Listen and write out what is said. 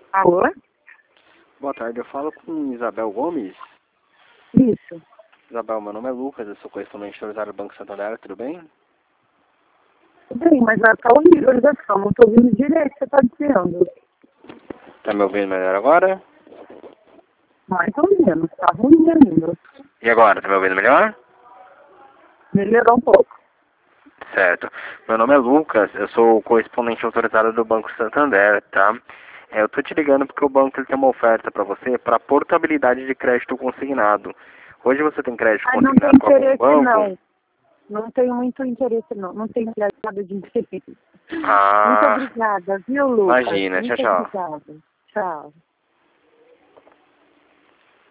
Alô? Boa tarde, eu falo com Isabel Gomes. Isso. Isabel, meu nome é Lucas, eu sou correspondente autorizado do Banco Santander, tudo bem? Tudo bem, mas tá horrível a ligação, não tô ouvindo direito o que você tá dizendo. Tá me ouvindo melhor agora? Mais ou menos, tá ruim ainda. E agora, tá me ouvindo melhor? Melhorou um pouco. Certo. Meu nome é Lucas, eu sou correspondente autorizado do Banco Santander, tá? Eu tô te ligando porque o banco ele tem uma oferta para você para portabilidade de crédito consignado. Hoje você tem crédito Não tem consignado com algum interesse banco? não. Não tenho muito interesse não. Não tenho nada de interesse. Muito Ah, obrigada, viu, Lucas? imagina. Tchau, Muito tchau. obrigada. Tchau.